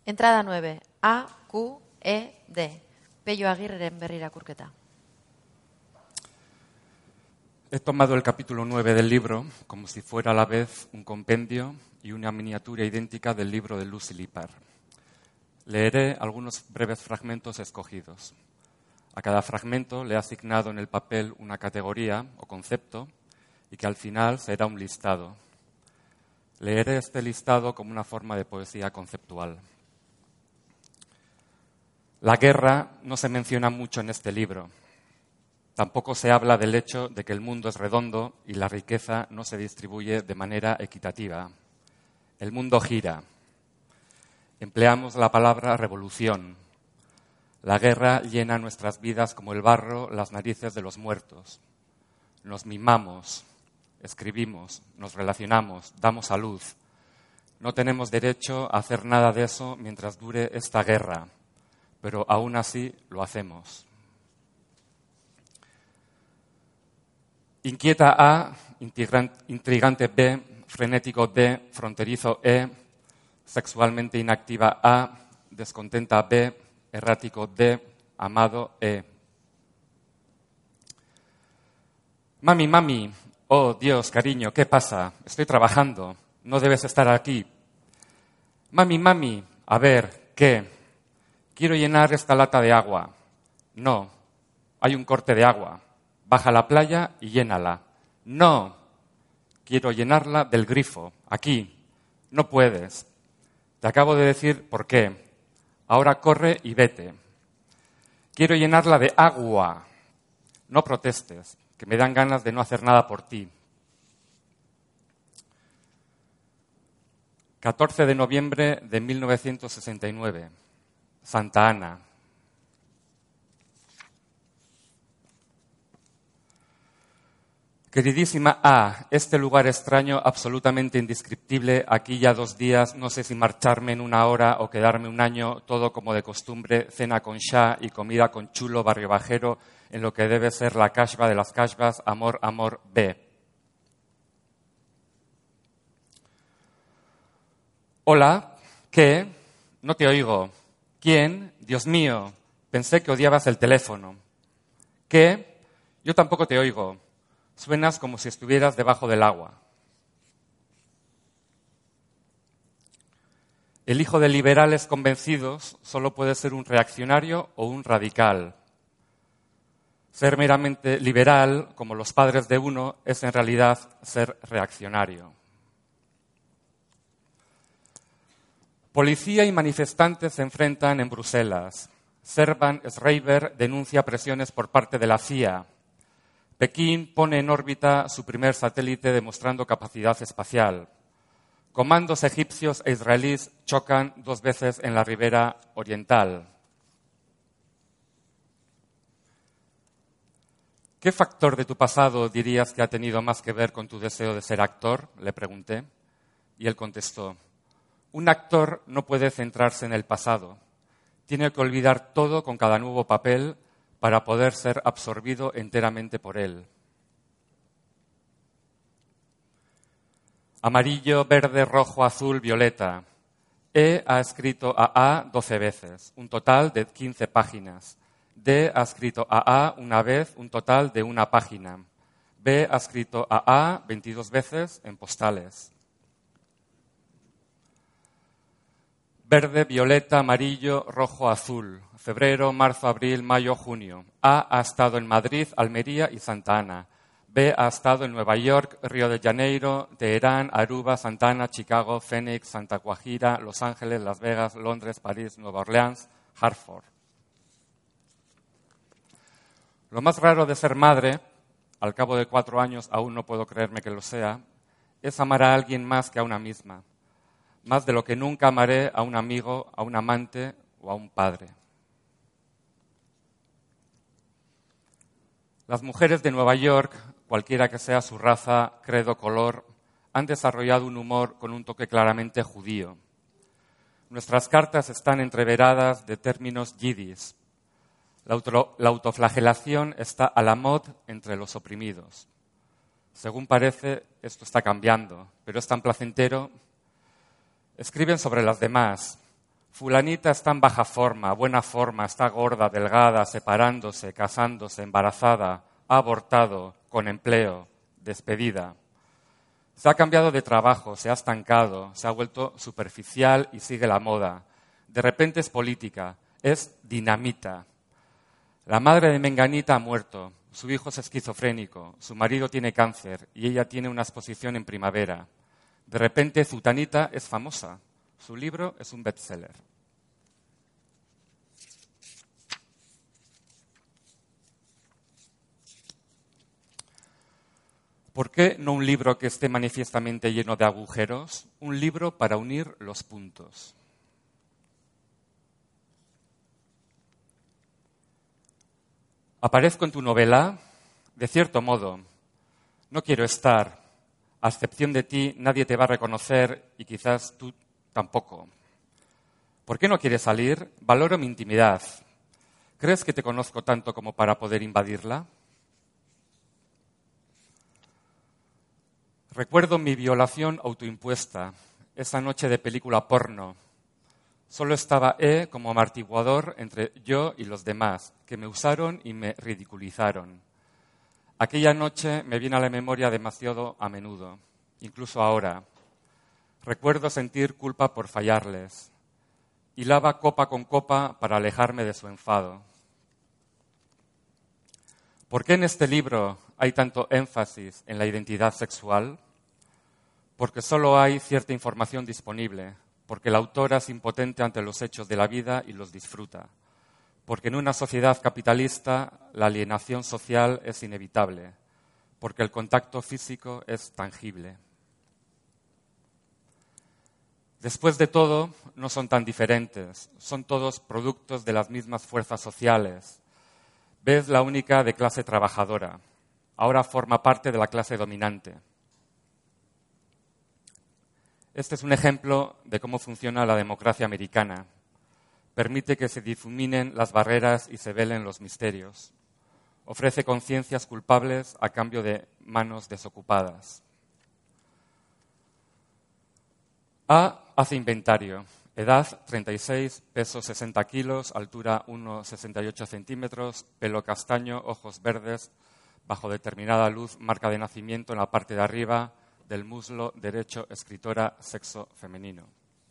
Entrada 9. A, Q, E, D. Pello Aguirreren berri irakurketa. He tomado el capítulo 9 del libro como si fuera a la vez un compendio y una miniatura idéntica del libro de Lucy Lippard. Leeré algunos breves fragmentos escogidos. A cada fragmento le he asignado en el papel una categoría o concepto y que al final será un listado. Leeré este listado como una forma de poesía conceptual. La guerra no se menciona mucho en este libro. Tampoco se habla del hecho de que el mundo es redondo y la riqueza no se distribuye de manera equitativa. El mundo gira. Empleamos la palabra revolución. La guerra llena nuestras vidas como el barro las narices de los muertos. Nos mimamos, escribimos, nos relacionamos, damos a luz. No tenemos derecho a hacer nada de eso mientras dure esta guerra, pero aún así lo hacemos. Inquieta A, intrigante B, frenético D, fronterizo E, sexualmente inactiva A, descontenta B, errático D, amado E. Mami, mami, oh Dios, cariño, ¿qué pasa? Estoy trabajando, no debes estar aquí. Mami, mami, a ver, ¿qué? Quiero llenar esta lata de agua. No, hay un corte de agua. Baja a la playa y llénala. No, quiero llenarla del grifo, aquí. No puedes. Te acabo de decir por qué. Ahora corre y vete. Quiero llenarla de agua. No protestes, que me dan ganas de no hacer nada por ti. 14 de noviembre de 1969. Santa Ana. Queridísima A, este lugar extraño, absolutamente indescriptible, aquí ya 2 días, no sé si marcharme en 1 hora o quedarme 1 año, todo como de costumbre, cena con Shah y comida con chulo barrio bajero, en lo que debe ser la kashba de las kashbas, amor, amor, B. Hola, ¿qué? No te oigo. ¿Quién? Dios mío, pensé que odiabas el teléfono. ¿Qué? Yo tampoco te oigo. Suenas como si estuvieras debajo del agua. El hijo de liberales convencidos solo puede ser un reaccionario o un radical. Ser meramente liberal, como los padres de uno, es en realidad ser reaccionario. Policía y manifestantes se enfrentan en Bruselas. Servan Schreiber denuncia presiones por parte de la CIA. Pekín pone en órbita su primer satélite demostrando capacidad espacial. Comandos egipcios e israelíes chocan 2 veces en la ribera oriental. ¿Qué factor de tu pasado dirías que ha tenido más que ver con tu deseo de ser actor?, le pregunté. Y él contestó, un actor no puede centrarse en el pasado. Tiene que olvidar todo con cada nuevo papel para poder ser absorbido enteramente por él. Amarillo, verde, rojo, azul, violeta. E ha escrito a 12 veces, un total de 15 páginas. D ha escrito a 1 vez, un total de 1 página. B ha escrito a 22 veces en postales. Verde, violeta, amarillo, rojo, azul. Febrero, marzo, abril, mayo, junio. A ha estado en Madrid, Almería y Santa Ana. B ha estado en Nueva York, Río de Janeiro, Teherán, Aruba, Santa Ana, Chicago, Phoenix, Santa Guajira, Los Ángeles, Las Vegas, Londres, París, Nueva Orleans, Hartford. Lo más raro de ser madre, al cabo de 4 años aún no puedo creerme que lo sea, es amar a alguien más que a una misma. Más de lo que nunca amaré a un amigo, a un amante o a un padre. Las mujeres de Nueva York, cualquiera que sea su raza, credo, color, han desarrollado un humor con un toque claramente judío. Nuestras cartas están entreveradas de términos yiddish. La autoflagelación está a la mod entre los oprimidos. Según parece, esto está cambiando, pero es tan placentero. Escriben sobre las demás. Fulanita está en baja forma, buena forma, está gorda, delgada, separándose, casándose, embarazada, ha abortado, con empleo, despedida. Se ha cambiado de trabajo, se ha estancado, se ha vuelto superficial y sigue la moda. De repente es política, es dinamita. La madre de Menganita ha muerto, su hijo es esquizofrénico, su marido tiene cáncer y ella tiene una exposición en primavera. De repente Zutanita es famosa, su libro es un bestseller. ¿Por qué no un libro que esté manifiestamente lleno de agujeros? Un libro para unir los puntos. Aparezco en tu novela, de cierto modo. No quiero estar. A excepción de ti, nadie te va a reconocer y quizás tú tampoco. ¿Por qué no quieres salir? Valoro mi intimidad. ¿Crees que te conozco tanto como para poder invadirla? Recuerdo mi violación autoimpuesta, esa noche de película porno. Solo estaba como amortiguador entre yo y los demás, que me usaron y me ridiculizaron. Aquella noche me viene a la memoria demasiado a menudo, incluso ahora. Recuerdo sentir culpa por fallarles. Hilaba copa con copa para alejarme de su enfado. ¿Por qué en este libro hay tanto énfasis en la identidad sexual? Porque solo hay cierta información disponible, porque la autora es impotente ante los hechos de la vida y los disfruta, porque en una sociedad capitalista la alienación social es inevitable, porque el contacto físico es tangible. Después de todo, no son tan diferentes, son todos productos de las mismas fuerzas sociales. Beth, la única de clase trabajadora, ahora forma parte de la clase dominante. Este es un ejemplo de cómo funciona la democracia americana. Permite que se difuminen las barreras y se velen los misterios. Ofrece conciencias culpables a cambio de manos desocupadas. A hace inventario. Edad 36, peso 60 kilos, altura 1,68 centímetros, pelo castaño, ojos verdes, bajo determinada luz, marca de nacimiento en la parte de arriba del muslo derecho, escritora, sexo femenino.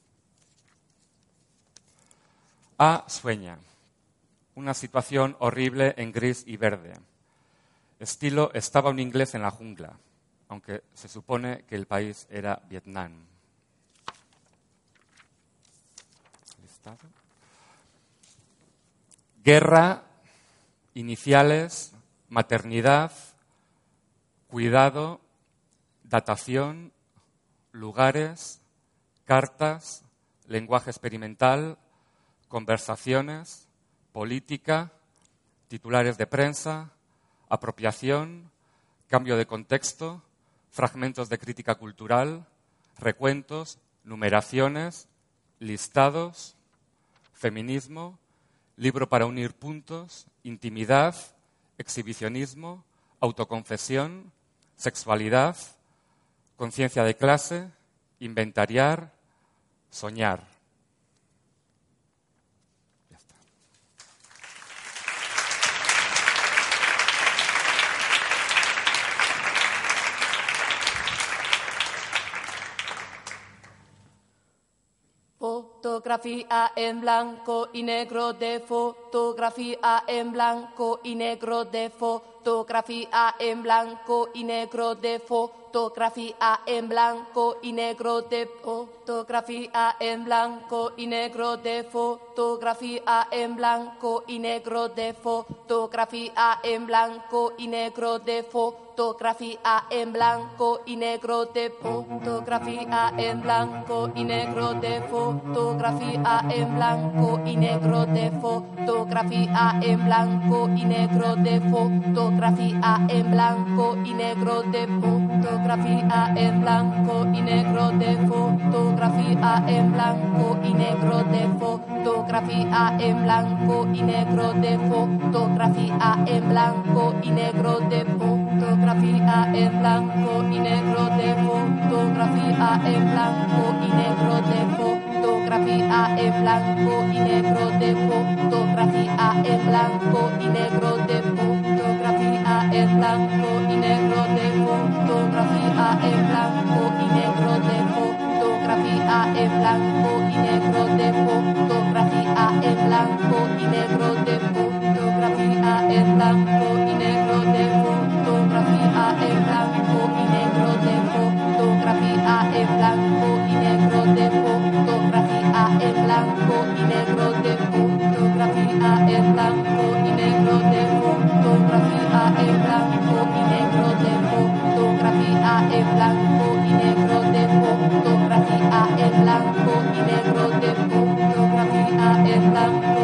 A sueña. Una situación horrible en gris y verde. Estilo estaba un inglés en la jungla, aunque se supone que el país era Vietnam. Guerra, iniciales, maternidad, cuidado, datación, lugares, cartas, lenguaje experimental, conversaciones, política, titulares de prensa, apropiación, cambio de contexto, fragmentos de crítica cultural, recuentos, numeraciones, listados, feminismo, libro para unir puntos, intimidad, exhibicionismo, autoconfesión, sexualidad, conciencia de clase, inventariar, soñar. Ya está. Fotografía en blanco y negro de fotografía en blanco y negro de fotografía en blanco y negro de fotografía en blanco y negro de fotografía en blanco y negro de fotografía en blanco y negro de fotografía en blanco y negro de fotografía en blanco y negro de fotografía en blanco y negro de fotografía en blanco y negro de fotografía en blanco y negro de fotografía en blanco y negro de fotografía en blanco y negro de fotografía en blanco y negro de fotografía en blanco y negro de fotografía en blanco y negro de fotografía en blanco y negro de fotografía en blanco y negro de fotografía fotografía en blanco y negro de fotografía en blanco y negro de fotografía en blanco y negro de fotografía en blanco y negro de fotografía en blanco y negro de fotografía en blanco y negro de fotografía en blanco y negro de fotografía en blanco y negro de fotografía en blanco y negro de fotografía en blanco y negro de fotografía en blanco y negro de fotografía en blanco y negro de fotografía en blanco y negro de fotografía en blanco y negro de fotografía en blanco